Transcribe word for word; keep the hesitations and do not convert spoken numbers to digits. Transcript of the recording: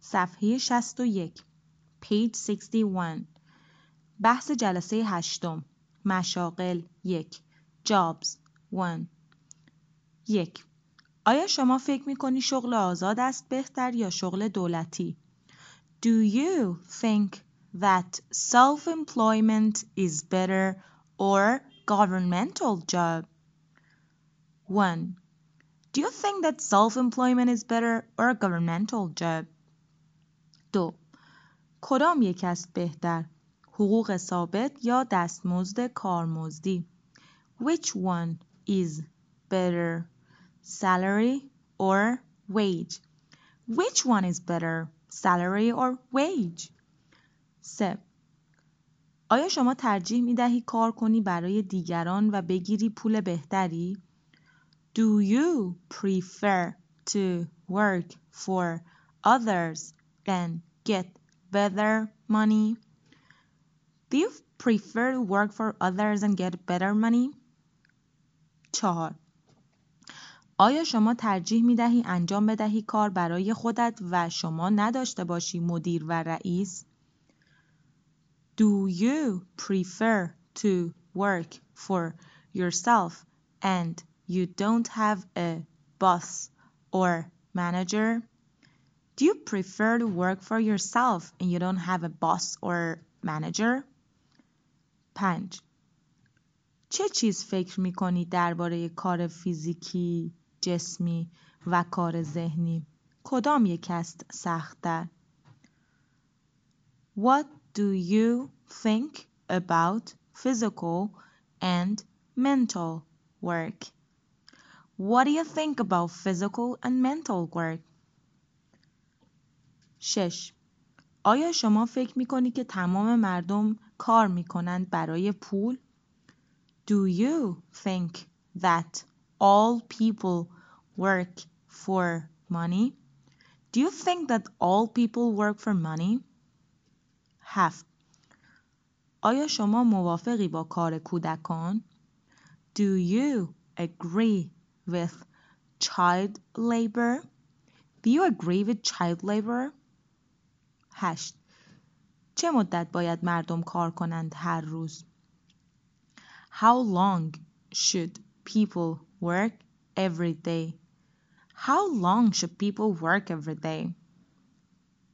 صفحه شصت و یک. page sixty-one. بحث جلسه هشتم. مشاغل یک. jobs one. یک. آیا شما فکر می‌کنی شغل آزاد است بهتر یا شغل دولتی؟ Do you think that self-employment is better or governmental job? one. Do you think that self-employment is better or a governmental job? دو. کدام یک است بهتر؟ حقوق ثابت یا دستمزد کارمزدی؟ Which one is better? Salary or wage? Which one is better? Salary or wage? سه. آیا شما ترجیح می دهی کار کنی برای دیگران و بگیری پول بهتری؟ Do you prefer to work for others and get better money? Do you prefer to work for others and get better money? چهار. آیا شما ترجیح می دهی انجام بدهی کار برای خودت و شما نداشته باشی مدیر و رئیس؟ Do you prefer to work for yourself and you don't have a boss or manager? Do you prefer to work for yourself and you don't have a boss or manager? پنج. چه چیز فکر می کنی درباره کار فیزیکی، جسمی و کار ذهنی؟ کدام یک است سخت‌تر؟ What do you think about physical and mental work? What do you think about physical and mental work? شش. آیا شما فکر می کنی که تمام مردم کار می کنند برای پول؟ Do you think that all people work for money? Do you think that all people work for money? هفت. آیا شما موافقی با کار کودکان؟ Do you agree with child labor? Do you agree with child labor? هشت. چه مدت باید مردم کار کنند هر روز؟ How long should people work every day? How long should people work every day?